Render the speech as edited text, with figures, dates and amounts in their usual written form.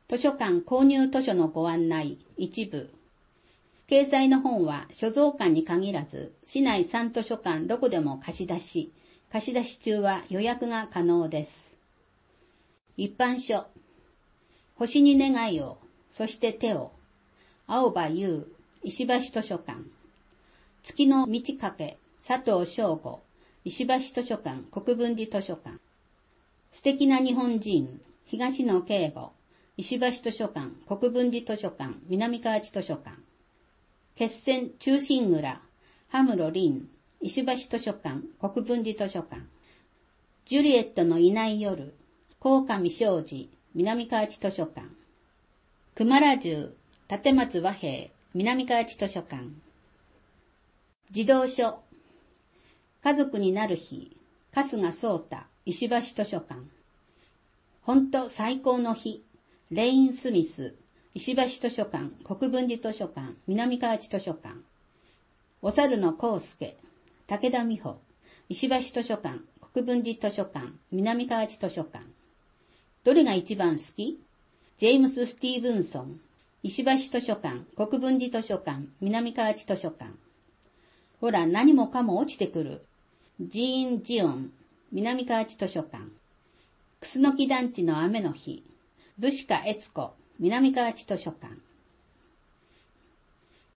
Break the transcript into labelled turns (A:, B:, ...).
A: 図書館購入図書のご案内一部。掲載の本は所蔵館に限らず、市内3図書館どこでも貸し出し中は予約が可能です。一般書。星に願いを、そして手を。青葉優、石橋図書館。月の満ち欠け、佐藤翔吾、石橋図書館国分寺図書館。素敵な日本人、東野圭吾、石橋図書館国分寺図書館南河内図書館。決戦忠臣蔵、羽室凛、石橋図書館国分寺図書館。ジュリエットのいない夜、鴻上尚史、南河内図書館。熊良十、立松和平、南河内図書館。児童書。家族になる日、春日壮太、石橋図書館。ほんと最高の日、レイン・スミス、石橋図書館国分寺図書館南河内図書館。お猿の康介、武田美穂、石橋図書館国分寺図書館南河内図書館。どれが一番好き？ジェームス・スティーブンソン、石橋図書館国分寺図書館南河内図書館。ほら何もかも落ちてくる。ジーン・ジオン、南河内図書館。クスノキ団地の雨の日、ブシカ・エツコ、南河内図書館。